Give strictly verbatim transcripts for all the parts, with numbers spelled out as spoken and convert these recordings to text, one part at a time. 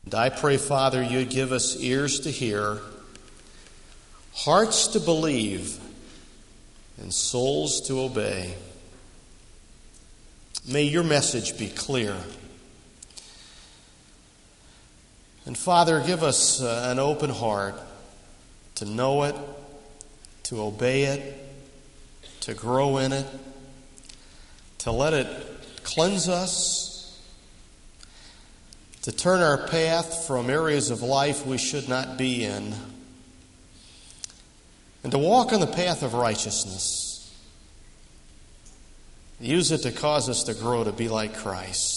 And I pray, Father, you'd give us ears to hear, hearts to believe, and souls to obey. May your message be clear. And Father, give us uh, an open heart to know it, to obey it, to grow in it, to let it cleanse us, to turn our path from areas of life we should not be in, and to walk on the path of righteousness. Use it to cause us to grow to be like Christ.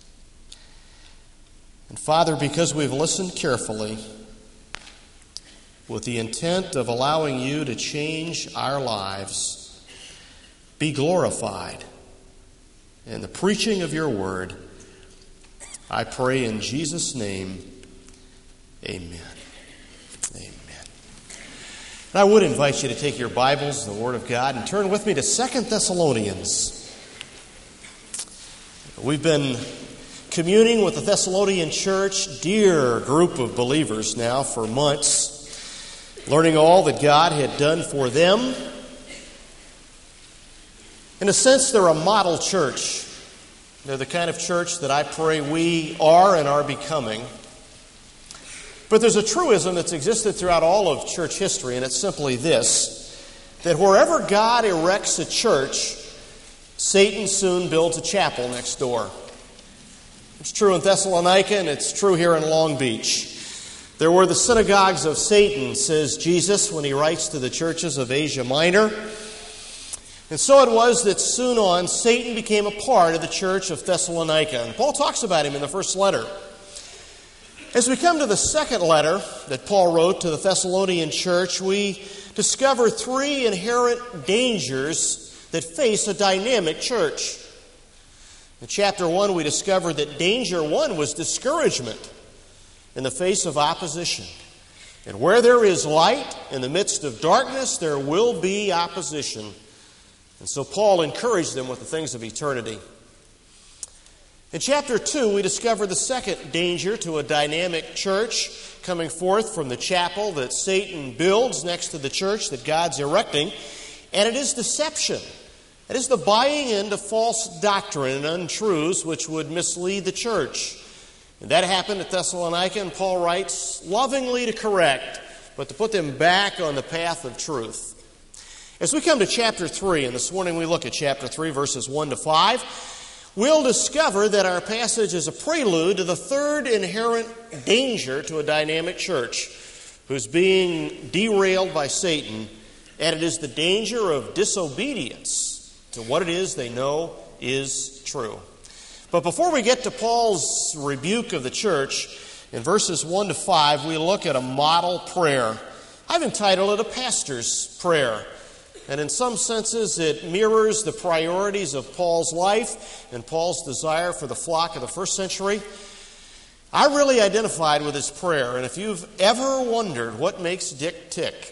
And Father, because we've listened carefully with the intent of allowing you to change our lives, be glorified in the preaching of your word. I pray in Jesus' name, amen. Amen. And I would invite you to take your Bibles, the Word of God, and turn with me to Second Thessalonians. We've been communing with the Thessalonian church, dear group of believers now for months, learning all that God had done for them. In a sense, they're a model church. They're the kind of church that I pray we are and are becoming. But there's a truism that's existed throughout all of church history, and it's simply this, that wherever God erects a church, Satan soon builds a chapel next door. It's true in Thessalonica, and it's true here in Long Beach. There were the synagogues of Satan, says Jesus when he writes to the churches of Asia Minor. And so it was that soon on, Satan became a part of the church of Thessalonica. And Paul talks about him in the first letter. As we come to the second letter that Paul wrote to the Thessalonian church, we discover three inherent dangers that face a dynamic church. In chapter one, we discovered that danger one was discouragement in the face of opposition. And where there is light in the midst of darkness, there will be opposition. And so Paul encouraged them with the things of eternity. In chapter two, we discover the second danger to a dynamic church coming forth from the chapel that Satan builds next to the church that God's erecting, and it is deception. It is the buying into false doctrine and untruths which would mislead the church. And that happened at Thessalonica, and Paul writes, lovingly to correct, but to put them back on the path of truth. As we come to chapter three, and this morning we look at chapter three, verses one to five, we'll discover that our passage is a prelude to the third inherent danger to a dynamic church who's being derailed by Satan, and it is the danger of disobedience to what it is they know is true. But before we get to Paul's rebuke of the church, in verses one to five, we look at a model prayer. I've entitled it a pastor's prayer. And in some senses, it mirrors the priorities of Paul's life and Paul's desire for the flock of the first century. I really identified with his prayer, and if you've ever wondered what makes Dick tick,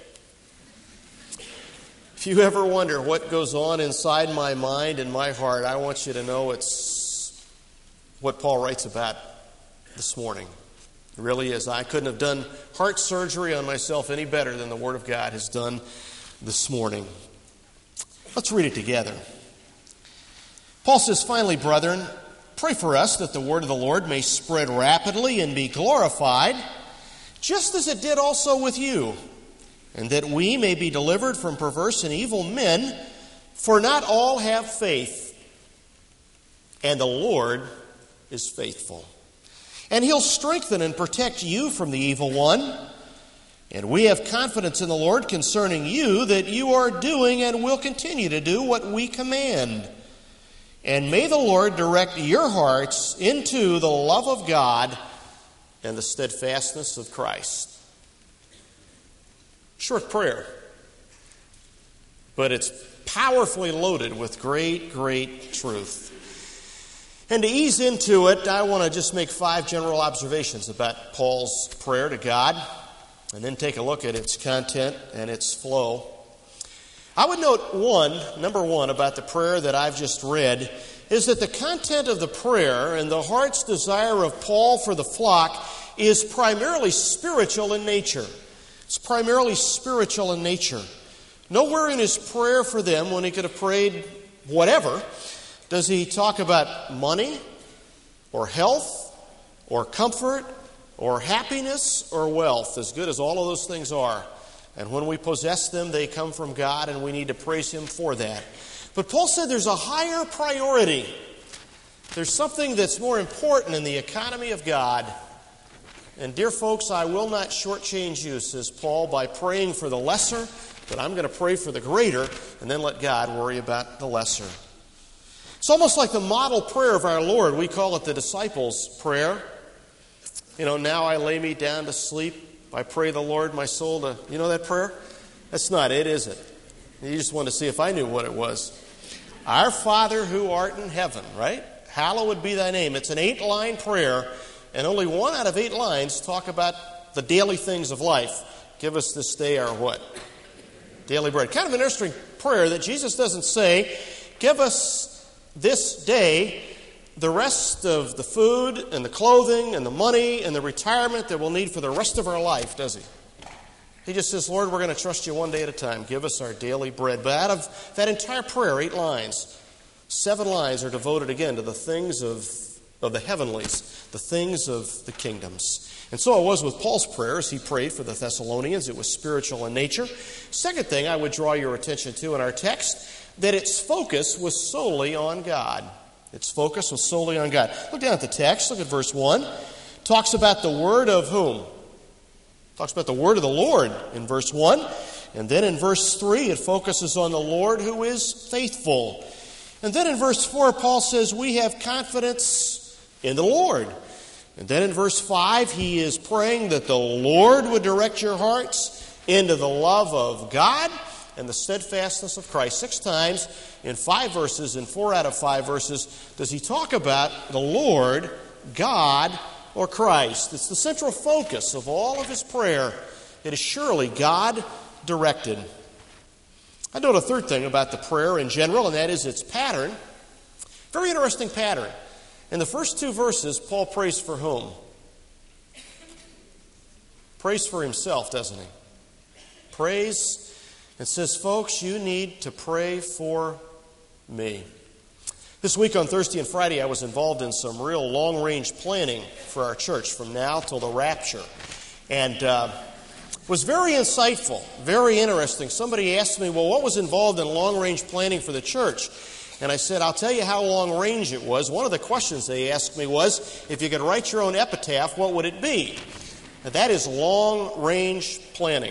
if you ever wonder what goes on inside my mind and my heart, I want you to know it's what Paul writes about this morning. It really is. I couldn't have done heart surgery on myself any better than the Word of God has done this morning. Let's read it together. Paul says, finally, brethren, pray for us that the word of the Lord may spread rapidly and be glorified, just as it did also with you, and that we may be delivered from perverse and evil men, for not all have faith, and the Lord is faithful. And he'll strengthen and protect you from the evil one. And we have confidence in the Lord concerning you that you are doing and will continue to do what we command. And may the Lord direct your hearts into the love of God and the steadfastness of Christ. Short prayer, but it's powerfully loaded with great, great truth. And to ease into it, I want to just make five general observations about Paul's prayer to God, and then take a look at its content and its flow. I would note one, number one, about the prayer that I've just read, is that the content of the prayer and the heart's desire of Paul for the flock is primarily spiritual in nature. It's primarily spiritual in nature. Nowhere in his prayer for them, when he could have prayed whatever, does he talk about money or health or comfort or happiness or wealth, as good as all of those things are. And when we possess them, they come from God, and we need to praise him for that. But Paul said there's a higher priority. There's something that's more important in the economy of God. And dear folks, I will not shortchange you, says Paul, by praying for the lesser, but I'm going to pray for the greater, and then let God worry about the lesser. It's almost like the model prayer of our Lord. We call it the disciples' prayer. You know, now I lay me down to sleep. I pray the Lord my soul to... You know that prayer? That's not it, is it? You just wanted to see if I knew what it was. Our Father who art in heaven, right? Hallowed be thy name. It's an eight-line prayer, and only one out of eight lines talk about the daily things of life. Give us this day our what? Daily bread. Kind of an interesting prayer that Jesus doesn't say, give us this day the rest of the food and the clothing and the money and the retirement that we'll need for the rest of our life, does he? He just says, Lord, we're going to trust you one day at a time. Give us our daily bread. But out of that entire prayer, eight lines, seven lines are devoted again to the things of, of the heavenlies, the things of the kingdoms. And so it was with Paul's prayers. He prayed for the Thessalonians. It was spiritual in nature. Second thing I would draw your attention to in our text, that its focus was solely on God. Its focus was solely on God. Look down at the text. Look at verse one. Talks about the word of whom? Talks about the word of the Lord in verse one. And then in verse three, it focuses on the Lord who is faithful. And then in verse four, Paul says, we have confidence in the Lord. And then in verse five, he is praying that the Lord would direct your hearts into the love of God and the steadfastness of Christ. Six times in five verses, in four out of five verses, does he talk about the Lord, God, or Christ. It's the central focus of all of his prayer. It is surely God-directed. I note a third thing about the prayer in general, and that is its pattern. Very interesting pattern. In the first two verses, Paul prays for whom? Prays for himself, doesn't he? Prays and says, folks, you need to pray for me. This week on Thursday and Friday, I was involved in some real long-range planning for our church from now till the rapture. And uh, it was very insightful, very interesting. Somebody asked me, well, what was involved in long-range planning for the church? And I said, I'll tell you how long-range it was. One of the questions they asked me was, if you could write your own epitaph, what would it be? And that is long-range planning.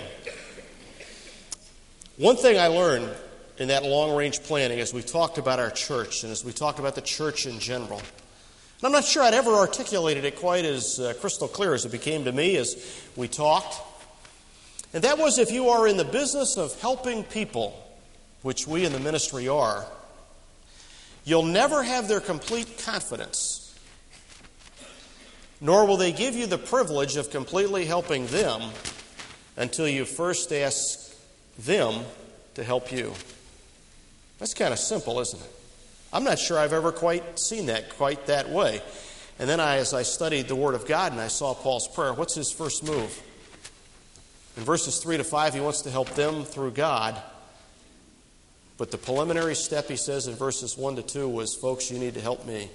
One thing I learned in that long-range planning as we talked about our church and as we talked about the church in general, and I'm not sure I'd ever articulated it quite as uh, crystal clear as it became to me as we talked, and that was, if you are in the business of helping people, which we in the ministry are, you'll never have their complete confidence, nor will they give you the privilege of completely helping them until you first ask them to help you. That's kind of simple, isn't it? I'm not sure I've ever quite seen that quite that way. And then I, as I studied the Word of God and I saw Paul's prayer, what's his first move? In verses three to five, he wants to help them through God. But the preliminary step, he says in verses one to two, was, folks, you need to help me.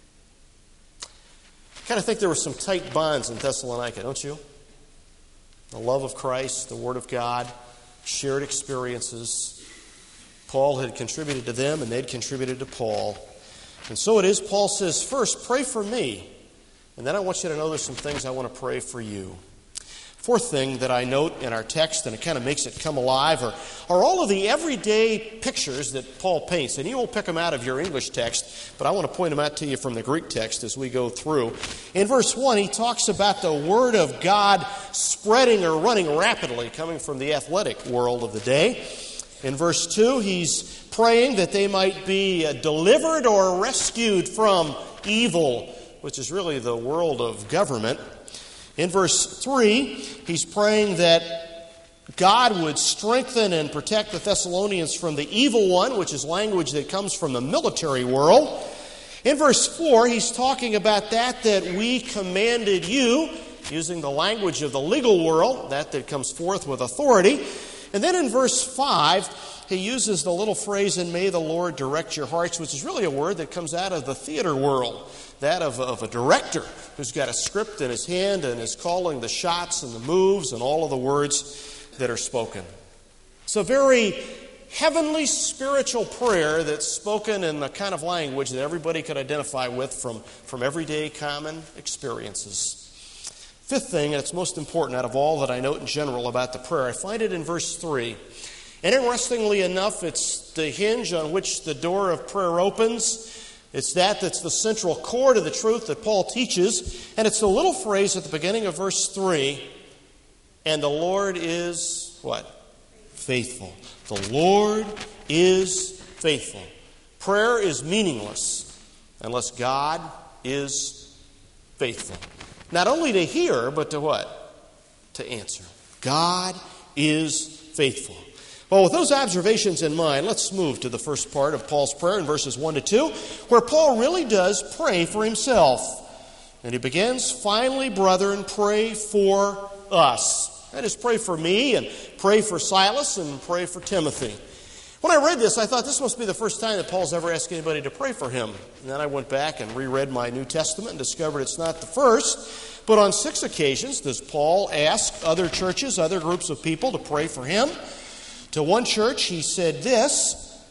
I kind of think there were some tight bonds in Thessalonica, don't you? The love of Christ, the Word of God, shared experiences. Paul had contributed to them, and they'd contributed to Paul. And so it is, Paul says, first, pray for me. And then I want you to know there's some things I want to pray for you. Fourth thing that I note in our text, and it kind of makes it come alive, are, are all of the everyday pictures that Paul paints. And you won't pick them out of your English text, but I want to point them out to you from the Greek text as we go through. In verse one, he talks about the Word of God spreading or running rapidly, coming from the athletic world of the day. In verse two, he's praying that they might be delivered or rescued from evil, which is really the world of government. In verse three, he's praying that God would strengthen and protect the Thessalonians from the evil one, which is language that comes from the military world. In verse four, he's talking about that, that we commanded you, using the language of the legal world, that that comes forth with authority. And then in verse five, he uses the little phrase, and may the Lord direct your hearts, which is really a word that comes out of the theater world, that of, of a director who's got a script in his hand and is calling the shots and the moves and all of the words that are spoken. It's a very heavenly spiritual prayer that's spoken in the kind of language that everybody could identify with from, from everyday common experiences. Fifth thing, and it's most important out of all that I note in general about the prayer, I find it in verse three. And interestingly enough, it's the hinge on which the door of prayer opens. It's that that's the central core to the truth that Paul teaches. And it's the little phrase at the beginning of verse three, and the Lord is what? Faithful. The Lord is faithful. Prayer is meaningless unless God is faithful. Not only to hear, but to what? To answer. God is faithful. Well, with those observations in mind, let's move to the first part of Paul's prayer in verses one to two, where Paul really does pray for himself. And he begins, finally, brethren, pray for us. That is, pray for me, and pray for Silas, and pray for Timothy. When I read this, I thought this must be the first time that Paul's ever asked anybody to pray for him. And then I went back and reread my New Testament and discovered it's not the first. But on six occasions does Paul ask other churches, other groups of people to pray for him. To one church, he said this.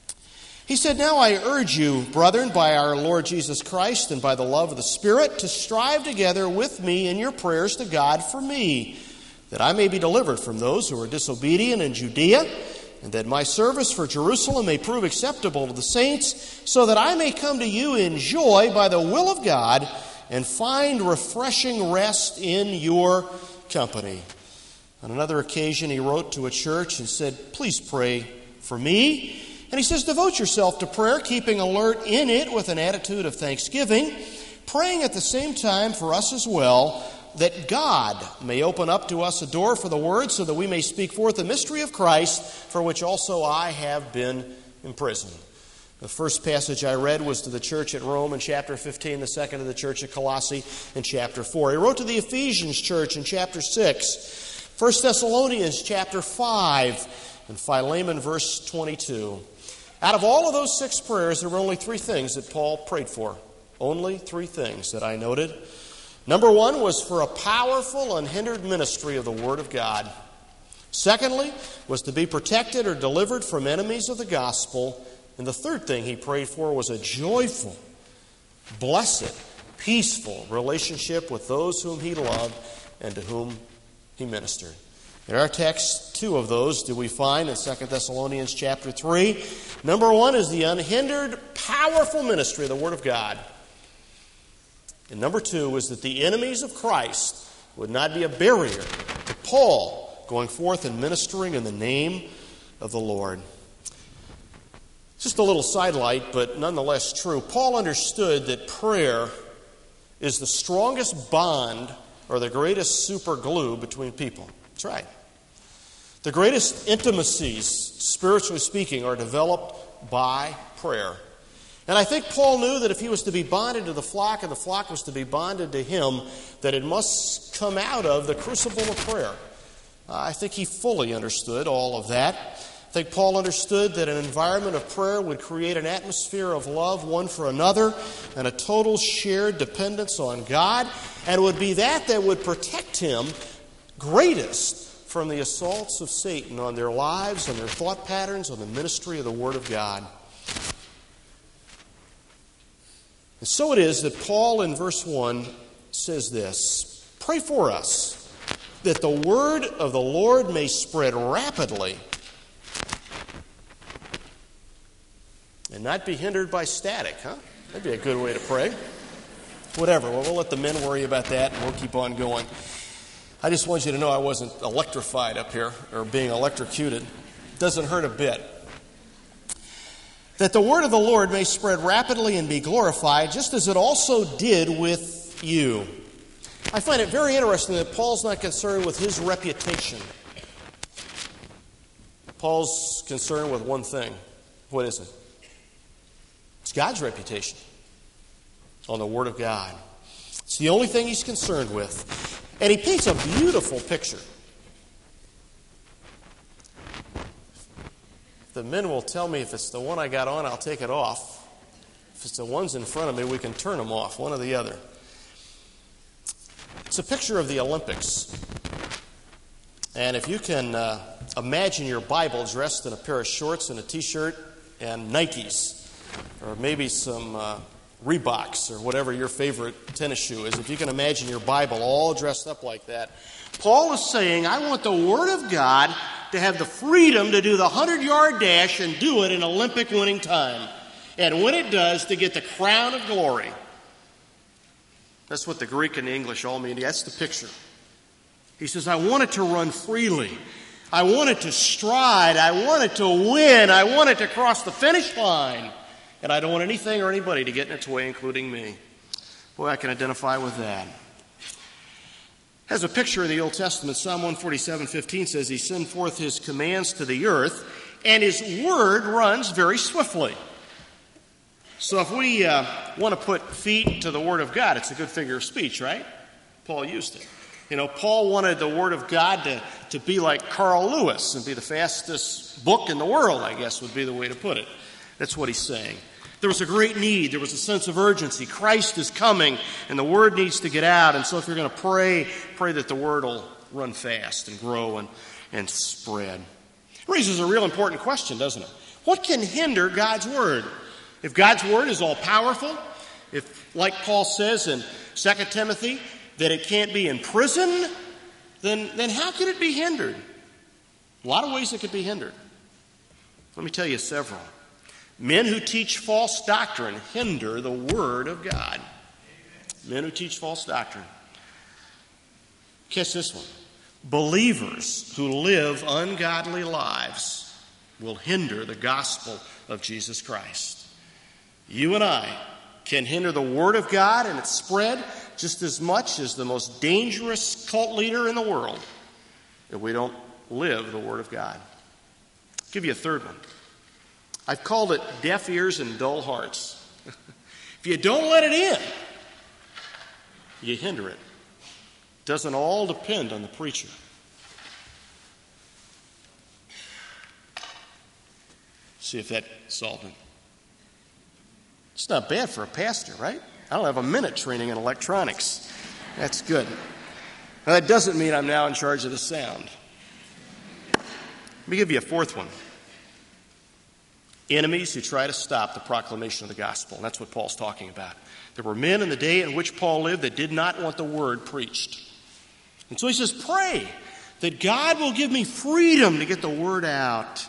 He said, now I urge you, brethren, by our Lord Jesus Christ and by the love of the Spirit, to strive together with me in your prayers to God for me, that I may be delivered from those who are disobedient in Judea, and that my service for Jerusalem may prove acceptable to the saints, so that I may come to you in joy by the will of God, and find refreshing rest in your company. On another occasion, he wrote to a church and said, please pray for me. And he says, devote yourself to prayer, keeping alert in it with an attitude of thanksgiving, praying at the same time for us as well, that God may open up to us a door for the word, so that we may speak forth the mystery of Christ, for which also I have been imprisoned. The first passage I read was to the church at Rome in chapter fifteen, the second to the church at Colossae in chapter four. He wrote to the Ephesians church in chapter six, First Thessalonians chapter five, and Philemon verse twenty-two. Out of all of those six prayers, there were only three things that Paul prayed for. Only three things that I noted. Number one was for a powerful, unhindered ministry of the Word of God. Secondly, was to be protected or delivered from enemies of the gospel. And the third thing he prayed for was a joyful, blessed, peaceful relationship with those whom he loved and to whom he ministered. In our text, two of those do we find in Second Thessalonians chapter three. Number one is the unhindered, powerful ministry of the Word of God. And number two is that the enemies of Christ would not be a barrier to Paul going forth and ministering in the name of the Lord. Just a little sidelight, but nonetheless true. Paul understood that prayer is the strongest bond or the greatest super glue between people. That's right. The greatest intimacies, spiritually speaking, are developed by prayer. And I think Paul knew that if he was to be bonded to the flock and the flock was to be bonded to him, that it must come out of the crucible of prayer. I think he fully understood all of that. I think Paul understood that an environment of prayer would create an atmosphere of love one for another and a total shared dependence on God, and it would be that that would protect him greatest from the assaults of Satan on their lives, on their thought patterns, on the ministry of the Word of God. And so it is that Paul in verse one says this, pray for us, that the word of the Lord may spread rapidly and not be hindered by static, huh? That'd be a good way to pray. Whatever, well, we'll let the men worry about that and we'll keep on going. I just want you to know I wasn't electrified up here or being electrocuted. Doesn't hurt a bit. That the word of the Lord may spread rapidly and be glorified, just as it also did with you. I find it very interesting that Paul's not concerned with his reputation. Paul's concerned with one thing. What is it? It's God's reputation on the Word of God. It's the only thing he's concerned with. And he paints a beautiful picture. The men will tell me if it's the one I got on, I'll take it off. If it's the ones in front of me, we can turn them off, one or the other. It's a picture of the Olympics. And if you can uh, imagine your Bible dressed in a pair of shorts and a T-shirt and Nikes, or maybe some uh, Reeboks, or whatever your favorite tennis shoe is, if you can imagine your Bible all dressed up like that, Paul is saying, I want the Word of God to have the freedom to do the hundred-yard dash and do it in Olympic-winning time. And when it does, to get the crown of glory. That's what the Greek and the English all mean. That's the picture. He says, I want it to run freely. I want it to stride. I want it to win. I want it to cross the finish line. And I don't want anything or anybody to get in its way, including me. Boy, I can identify with that. Has a picture in the Old Testament. Psalm one forty-seven fifteen says, He sent forth His commands to the earth, and His word runs very swiftly. So if we uh, want to put feet to the Word of God, it's a good figure of speech, right? Paul used it. You know, Paul wanted the Word of God to, to be like Carl Lewis and be the fastest book in the world, I guess would be the way to put it. That's what he's saying. There was a great need. There was a sense of urgency. Christ is coming, and the Word needs to get out. And so if you're going to pray, pray that the Word will run fast and grow and, and spread. It raises a real important question, doesn't it? What can hinder God's Word? If God's Word is all powerful, if, like Paul says in Second Timothy, that it can't be imprisoned, then, then how can it be hindered? A lot of ways it could be hindered. Let me tell you several. Men who teach false doctrine hinder the Word of God. Men who teach false doctrine. Catch this one. Believers who live ungodly lives will hinder the gospel of Jesus Christ. You and I can hinder the Word of God and its spread just as much as the most dangerous cult leader in the world if we don't live the Word of God. I'll give you a third one. I've called it deaf ears and dull hearts. If you don't let it in, you hinder it. It doesn't all depend on the preacher. See if that solved it. It's not bad for a pastor, right? I don't have a minute training in electronics. That's good. Now, that doesn't mean I'm now in charge of the sound. Let me give you a fourth one. Enemies who try to stop the proclamation of the gospel. And that's what Paul's talking about. There were men in the day in which Paul lived that did not want the word preached. And so he says, pray that God will give me freedom to get the word out.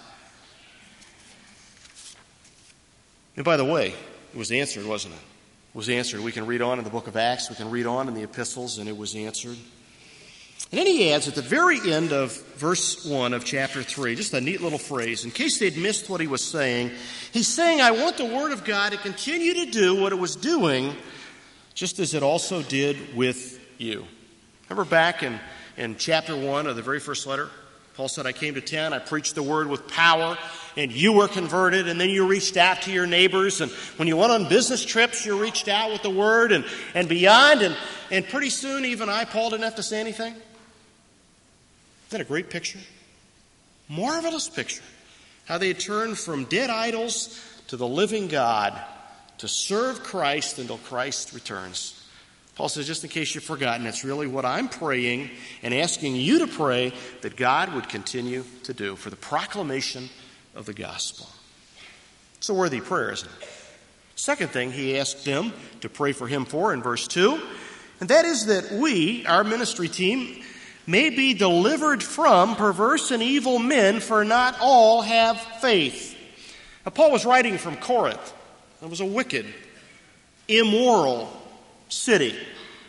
And by the way, it was answered, wasn't it? It was answered. We can read on in the book of Acts. We can read on in the epistles, and it was answered. And then he adds at the very end of verse one of chapter three, just a neat little phrase. In case they'd missed what he was saying, he's saying, I want the Word of God to continue to do what it was doing, just as it also did with you. Remember back in, in chapter one of the very first letter? Paul said, I came to town, I preached the Word with power, and you were converted, and then you reached out to your neighbors, and when you went on business trips, you reached out with the Word and, and beyond, and, and pretty soon even I, Paul, didn't have to say anything. Isn't that a great picture? Marvelous picture. How they turned from dead idols to the living God to serve Christ until Christ returns. Paul says, just in case you've forgotten, that's really what I'm praying and asking you to pray that God would continue to do for the proclamation of the gospel. It's a worthy prayer, isn't it? Second thing he asked them to pray for him for in verse two, and that is that we, our ministry team, may be delivered from perverse and evil men, for not all have faith. Now, Paul was writing from Corinth. It was a wicked, immoral city.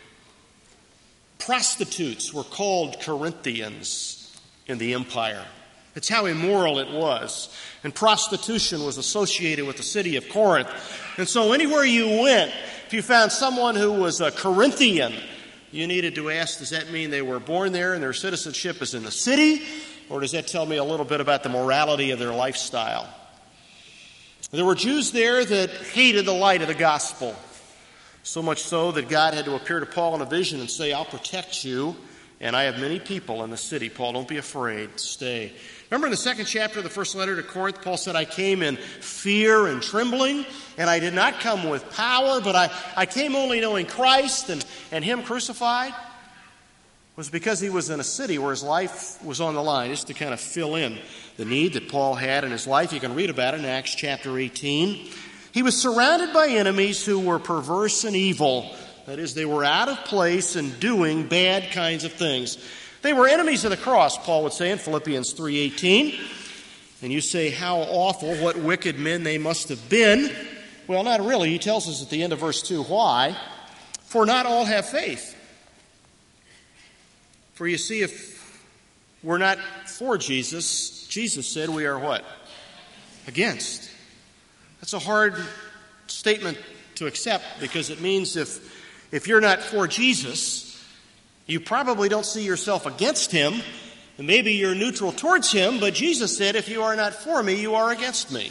Prostitutes were called Corinthians in the empire. That's how immoral it was. And prostitution was associated with the city of Corinth. And so anywhere you went, if you found someone who was a Corinthian, you needed to ask, does that mean they were born there and their citizenship is in the city? Or does that tell me a little bit about the morality of their lifestyle? There were Jews there that hated the light of the gospel. So much so that God had to appear to Paul in a vision and say, I'll protect you and I have many people in the city. Paul, don't be afraid. Stay. Remember in the second chapter of the first letter to Corinth, Paul said, I came in fear and trembling, and I did not come with power, but I, I came only knowing Christ and, and Him crucified. It was because he was in a city where his life was on the line, just to kind of fill in the need that Paul had in his life. You can read about it in Acts chapter eighteen. He was surrounded by enemies who were perverse and evil. That is, they were out of place and doing bad kinds of things. They were enemies of the cross, Paul would say in Philippians three eighteen. And you say, how awful, what wicked men they must have been. Well, not really. He tells us at the end of verse two why. For not all have faith. For you see, if we're not for Jesus, Jesus said we are what? Against. That's a hard statement to accept, because it means if, if you're not for Jesus, you probably don't see yourself against Him, and maybe you're neutral towards Him, but Jesus said, if you are not for me, you are against me.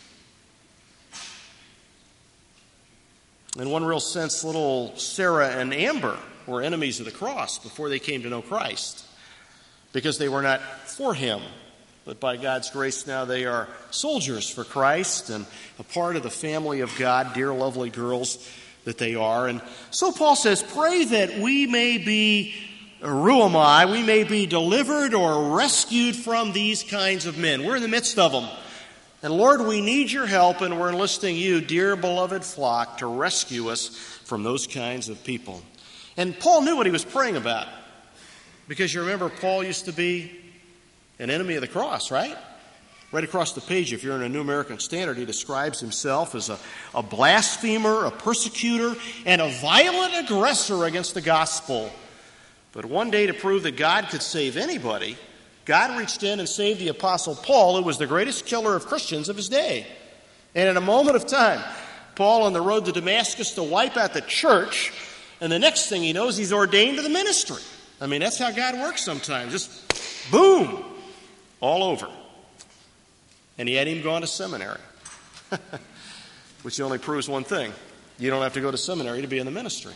In one real sense, little Sarah and Amber were enemies of the cross before they came to know Christ, because they were not for Him. But by God's grace now they are soldiers for Christ and a part of the family of God, dear lovely girls that they are. And so Paul says, pray that we may be, ruamai, we may be delivered or rescued from these kinds of men. We're in the midst of them. And Lord, we need your help, and we're enlisting you, dear beloved flock, to rescue us from those kinds of people. And Paul knew what he was praying about, because you remember Paul used to be an enemy of the cross, right? Right across the page, if you're in a New American Standard, he describes himself as a, a blasphemer, a persecutor, and a violent aggressor against the gospel. But one day, to prove that God could save anybody, God reached in and saved the Apostle Paul, who was the greatest killer of Christians of his day. And in a moment of time, Paul on the road to Damascus to wipe out the church, and the next thing he knows, he's ordained to the ministry. I mean, that's how God works sometimes. Just boom, all over. And he hadn't even gone to seminary, which only proves one thing. You don't have to go to seminary to be in the ministry.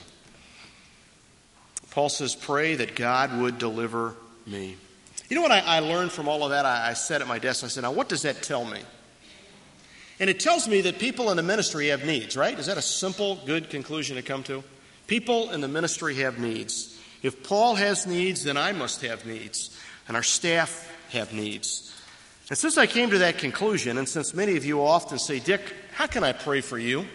Paul says, pray that God would deliver me. You know what I, I learned from all of that? I, I sat at my desk and I said, now what does that tell me? And it tells me that people in the ministry have needs, right? Is that a simple, good conclusion to come to? People in the ministry have needs. If Paul has needs, then I must have needs. And our staff have needs. And since I came to that conclusion, and since many of you often say, Dick, how can I pray for you?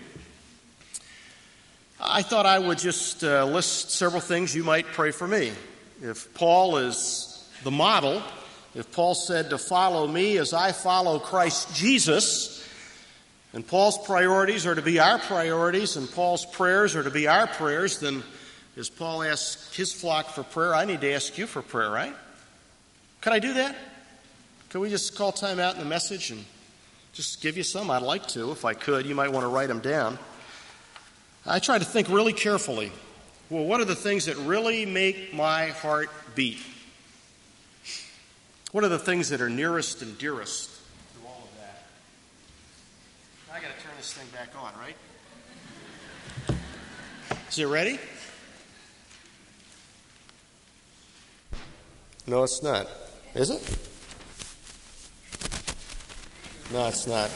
I thought I would just uh, list several things you might pray for me. If Paul is the model, if Paul said to follow me as I follow Christ Jesus, and Paul's priorities are to be our priorities, and Paul's prayers are to be our prayers, then as Paul asks his flock for prayer, I need to ask you for prayer, right? Could I do that? Could we just call time out in the message and just give you some? I'd like to, if I could. You might want to write them down. I try to think really carefully. Well, what are the things that really make my heart beat? What are the things that are nearest and dearest to all of that? I got to turn this thing back on, right? Is it ready? No, it's not. Is it? No, it's not.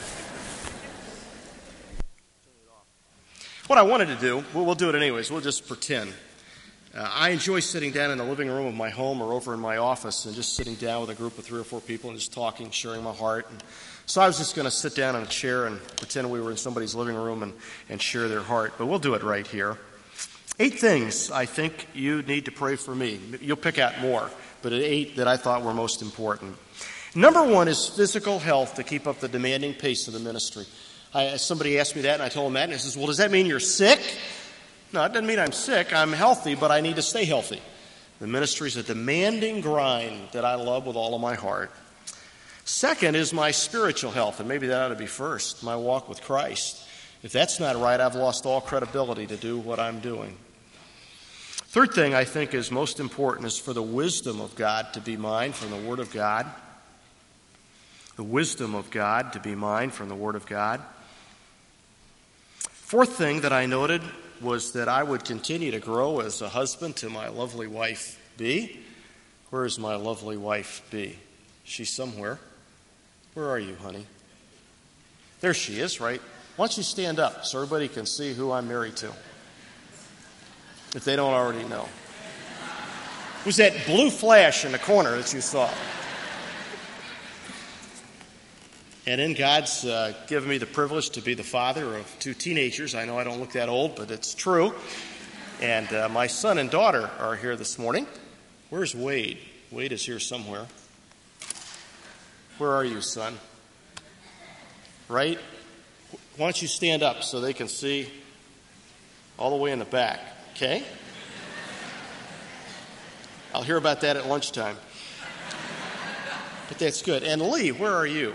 What I wanted to do, we'll, we'll do it anyways. We'll just pretend. Uh, I enjoy sitting down in the living room of my home or over in my office and just sitting down with a group of three or four people and just talking, sharing my heart. And so I was just going to sit down in a chair and pretend we were in somebody's living room and, and share their heart. But we'll do it right here. Eight things I think you need to pray for me. You'll pick out more, but eight that I thought were most important. Number one is physical health to keep up the demanding pace of the ministry. I, somebody asked me that, and I told him that, and he says, well, does that mean you're sick? No, it doesn't mean I'm sick. I'm healthy, but I need to stay healthy. The ministry is a demanding grind that I love with all of my heart. Second is my spiritual health, and maybe that ought to be first, my walk with Christ. If that's not right, I've lost all credibility to do what I'm doing. Third thing I think is most important is for the wisdom of God to be mine from the Word of God. The wisdom of God to be mine from the Word of God. Fourth thing that I noted was that I would continue to grow as a husband to my lovely wife, B. Where is my lovely wife, B? She's somewhere. Where are you, honey? There she is, right? Why don't you stand up so everybody can see who I'm married to, if they don't already know. Who's that blue flash in the corner that you saw? And then God's uh, given me the privilege to be the father of two teenagers. I know I don't look that old, but it's true. And uh, my son and daughter are here this morning. Where's Wade? Wade is here somewhere. Where are you, son? Right? Why don't you stand up so they can see all the way in the back, okay? I'll hear about that at lunchtime. But that's good. And Lee, where are you?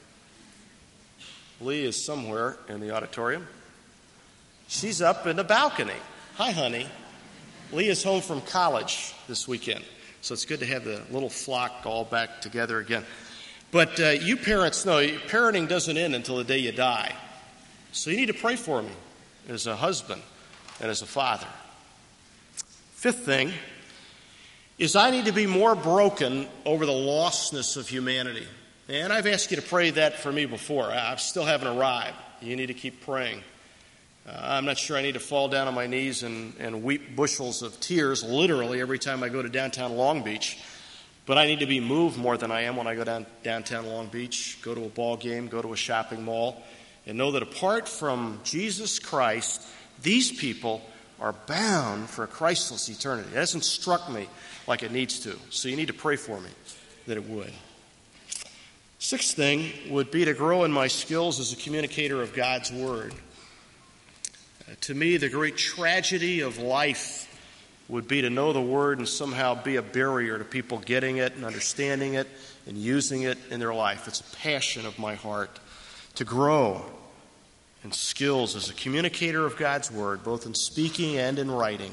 Lee is somewhere in the auditorium. She's up in the balcony. Hi, honey. Lee is home from college this weekend, so it's good to have the little flock all back together again. But uh, you parents know, parenting doesn't end until the day you die. So you need to pray for me as a husband and as a father. Fifth thing is I need to be more broken over the lostness of humanity. And I've asked you to pray that for me before. I still haven't arrived. You need to keep praying. Uh, I'm not sure I need to fall down on my knees and, and weep bushels of tears, literally, every time I go to downtown Long Beach. But I need to be moved more than I am when I go down downtown Long Beach, go to a ball game, go to a shopping mall, and know that apart from Jesus Christ, these people are bound for a Christless eternity. It hasn't struck me like it needs to. So you need to pray for me that it would. Sixth thing would be to grow in my skills as a communicator of God's Word. Uh, to me, the great tragedy of life would be to know the Word and somehow be a barrier to people getting it and understanding it and using it in their life. It's a passion of my heart to grow in skills as a communicator of God's Word, both in speaking and in writing.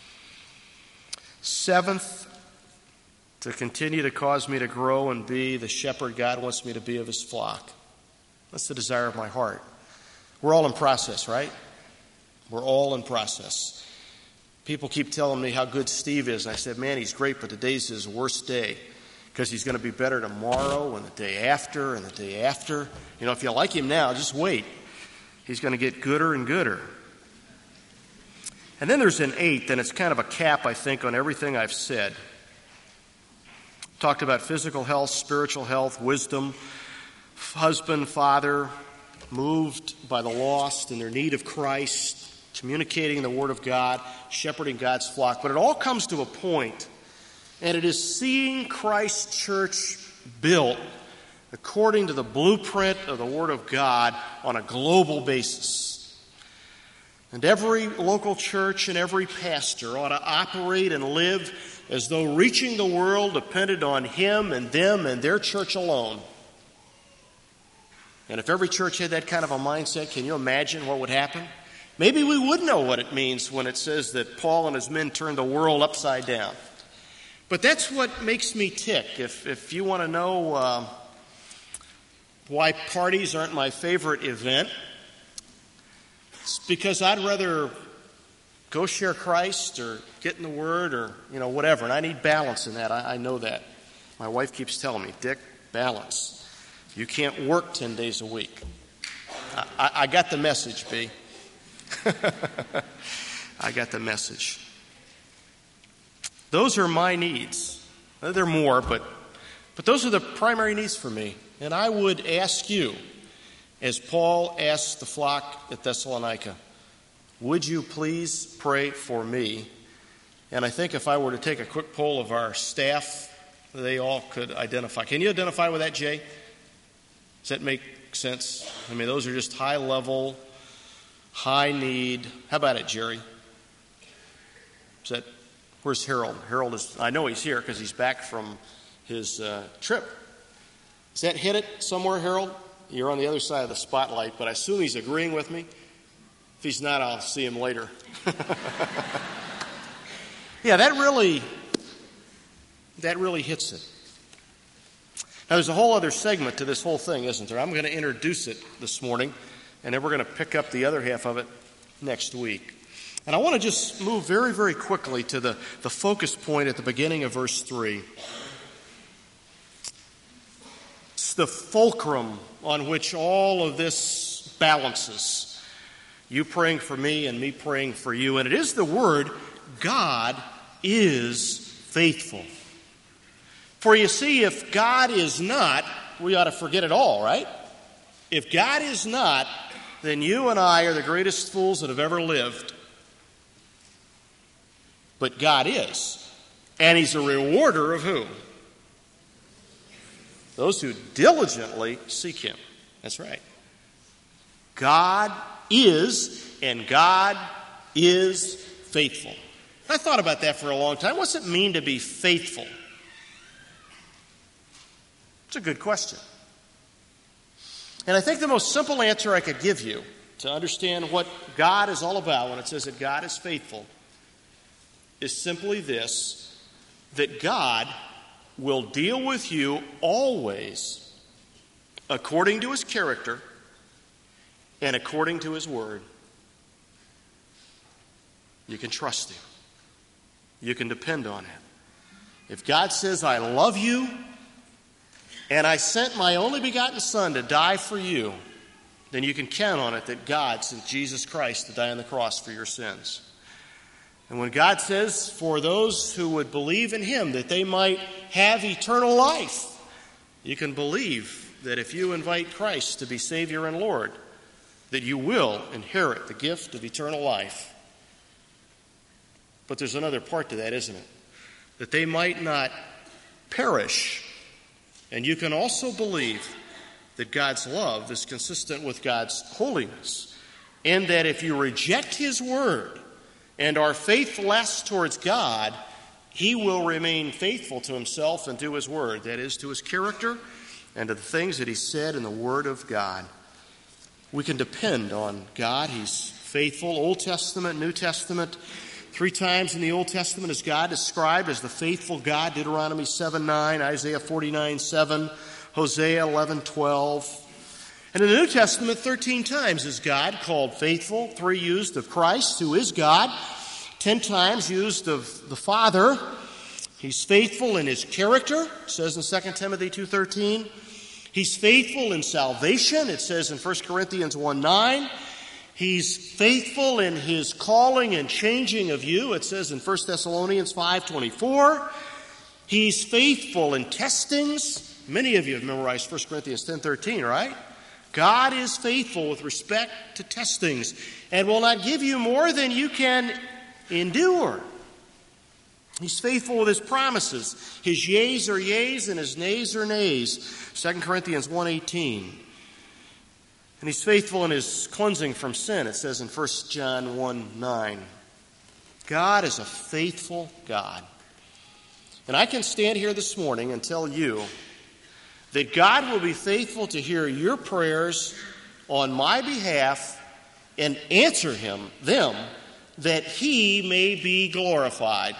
Seventh, to continue to cause me to grow and be the shepherd God wants me to be of His flock. That's the desire of my heart. We're all in process, right? We're all in process. People keep telling me how good Steve is. And I said, man, he's great, but today's his worst day because he's going to be better tomorrow and the day after and the day after. You know, if you like him now, just wait. He's going to get gooder and gooder. And then there's an eighth, and it's kind of a cap, I think, on everything I've said. Talked about physical health, spiritual health, wisdom, husband, father, moved by the lost and their need of Christ, communicating the Word of God, shepherding God's flock. But it all comes to a point, and it is seeing Christ's church built according to the blueprint of the Word of God on a global basis. And every local church and every pastor ought to operate and live as though reaching the world depended on him and them and their church alone. And if every church had that kind of a mindset, can you imagine what would happen? Maybe we would know what it means when it says that Paul and his men turned the world upside down. But that's what makes me tick. If, if you want to know uh, why parties aren't my favorite event, it's because I'd rather go share Christ or get in the Word or, you know, whatever. And I need balance in that. I, I know that. My wife keeps telling me, Dick, balance. You can't work ten days a week. I, I, I got the message, B. I got the message. Those are my needs. There are more, but, but those are the primary needs for me. And I would ask you, as Paul asked the flock at Thessalonica, would you please pray for me? And I think if I were to take a quick poll of our staff, they all could identify. Can you identify with that, Jay? Does that make sense? I mean, those are just high level, high need. How about it, Jerry? Is that, where's Harold? Harold is, I know he's here because he's back from his uh, trip. Does that hit it somewhere, Harold? You're on the other side of the spotlight, but I assume he's agreeing with me. If he's not, I'll see him later. Yeah, that really, that really hits it. Now, there's a whole other segment to this whole thing, isn't there? I'm going to introduce it this morning, and then we're going to pick up the other half of it next week. And I want to just move very, very quickly to the, the focus point at the beginning of verse three. It's the fulcrum on which all of this balances. You praying for me and me praying for you. And it is the word, God is faithful. For you see, if God is not, we ought to forget it all, right? If God is not, then you and I are the greatest fools that have ever lived. But God is. And He's a rewarder of who? Those who diligently seek Him. That's right. God is, and God is faithful. I thought about that for a long time. What's it mean to be faithful? It's a good question. And I think the most simple answer I could give you to understand what God is all about when it says that God is faithful is simply this, that God will deal with you always according to His character and according to His word. You can trust Him. You can depend on Him. If God says, I love you, and I sent my only begotten Son to die for you, then you can count on it that God sent Jesus Christ to die on the cross for your sins. And when God says, for those who would believe in Him, that they might have eternal life, you can believe that if you invite Christ to be Savior and Lord, that you will inherit the gift of eternal life. But there's another part to that, isn't it? That they might not perish. And you can also believe that God's love is consistent with God's holiness, and that if you reject His word and are faithless towards God, He will remain faithful to Himself and to His word, that is, to His character and to the things that He said in the Word of God. We can depend on God. He's faithful. Old Testament, New Testament. Three times in the Old Testament is God described as the faithful God. Deuteronomy seven nine, Isaiah forty-nine seven, Hosea eleven twelve. And in the New Testament, thirteen times is God called faithful. Three used of Christ, who is God. Ten times used of the Father. He's faithful in His character, it says in Second Timothy two thirteen. He's faithful in salvation, it says in First Corinthians one nine. He's faithful in His calling and changing of you. It says in First Thessalonians five twenty-four. He's faithful in testings. Many of you have memorized First Corinthians ten thirteen, right? God is faithful with respect to testings and will not give you more than you can endure. He's faithful with His promises. His yeas are yeas and His nays are nays. Second Corinthians one eighteen. And He's faithful in His cleansing from sin, it says in First John one nine. God is a faithful God. And I can stand here this morning and tell you that God will be faithful to hear your prayers on my behalf and answer him them, that He may be glorified.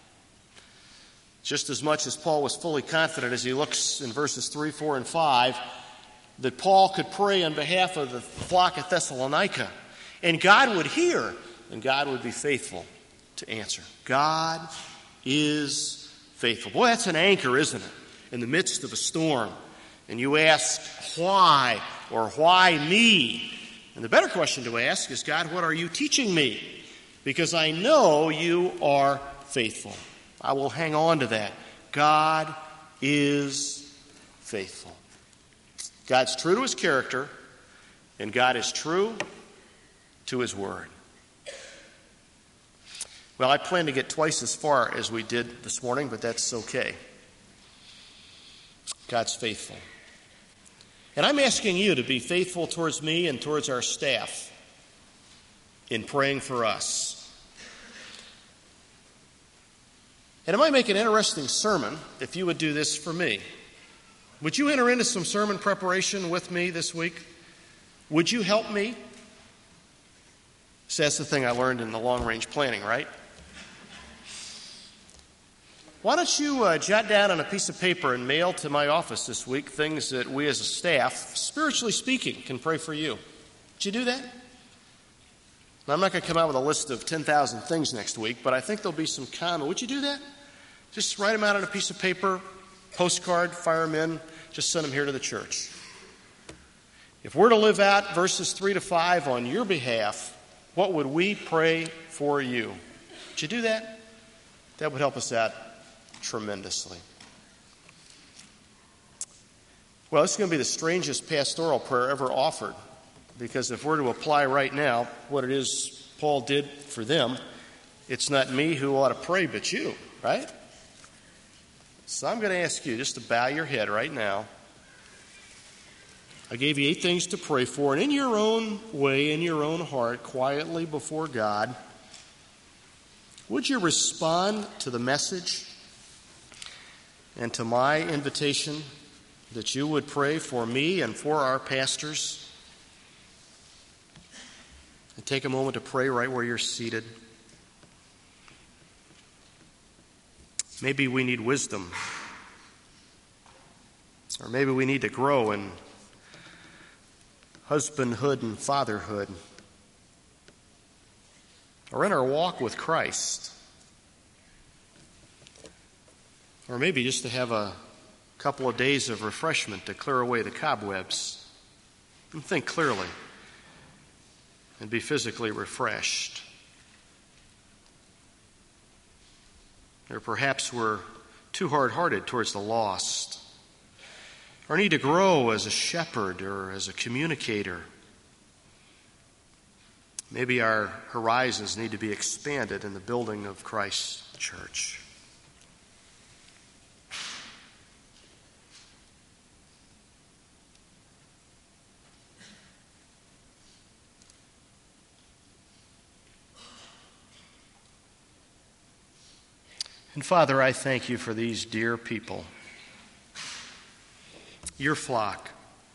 Just as much as Paul was fully confident as he looks in verses three, four, and five, that Paul could pray on behalf of the flock at Thessalonica, and God would hear, and God would be faithful to answer. God is faithful. Boy, that's an anchor, isn't it? In the midst of a storm. And you ask, why? Or why me? And the better question to ask is, God, what are you teaching me? Because I know you are faithful. I will hang on to that. God is faithful. God's true to His character, and God is true to His word. Well, I plan to get twice as far as we did this morning, but that's okay. God's faithful. And I'm asking you to be faithful towards me and towards our staff in praying for us. And it might make an interesting sermon if you would do this for me. Would you enter into some sermon preparation with me this week? Would you help me? So that's the thing I learned in the long-range planning, right? Why don't you uh, jot down on a piece of paper and mail to my office this week things that we as a staff, spiritually speaking, can pray for you. Would you do that? Now, I'm not going to come out with a list of ten thousand things next week, but I think there'll be some common. Would you do that? Just write them out on a piece of paper, postcard, fire them in, just send them here to the church. If we're to live out verses three to five on your behalf, what would we pray for you? Would you do that? That would help us out tremendously. Well, this is going to be the strangest pastoral prayer ever offered, because if we're to apply right now what it is Paul did for them, it's not me who ought to pray, but you, right? So I'm going to ask you just to bow your head right now. I gave you eight things to pray for, and in your own way, in your own heart, quietly before God, would you respond to the message and to my invitation that you would pray for me and for our pastors? And take a moment to pray right where you're seated. Maybe we need wisdom. Or maybe we need to grow in husbandhood and fatherhood. Or in our walk with Christ. Or maybe just to have a couple of days of refreshment to clear away the cobwebs and think clearly and be physically refreshed. Or perhaps we're too hard-hearted towards the lost, or need to grow as a shepherd or as a communicator. Maybe our horizons need to be expanded in the building of Christ's church. And Father, I thank you for these dear people, your flock.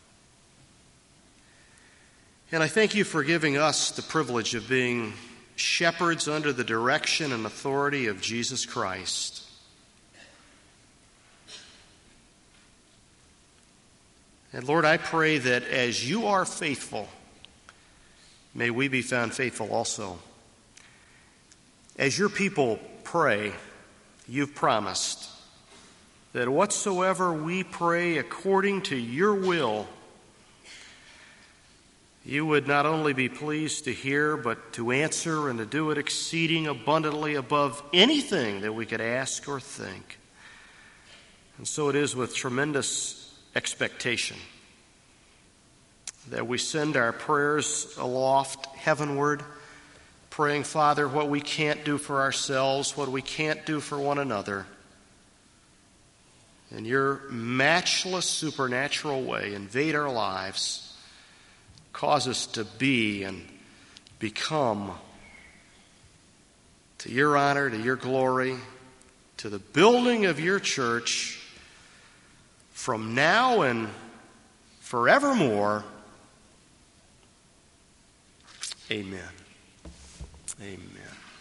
And I thank you for giving us the privilege of being shepherds under the direction and authority of Jesus Christ. And Lord, I pray that as you are faithful, may we be found faithful also. As your people pray, you've promised that whatsoever we pray according to your will, you would not only be pleased to hear, but to answer and to do it exceeding abundantly above anything that we could ask or think. And so it is with tremendous expectation that we send our prayers aloft heavenward, praying, Father, what we can't do for ourselves, what we can't do for one another, in your matchless supernatural way, invade our lives, cause us to be and become, to your honor, to your glory, to the building of your church, from now and forevermore. Amen. Amen.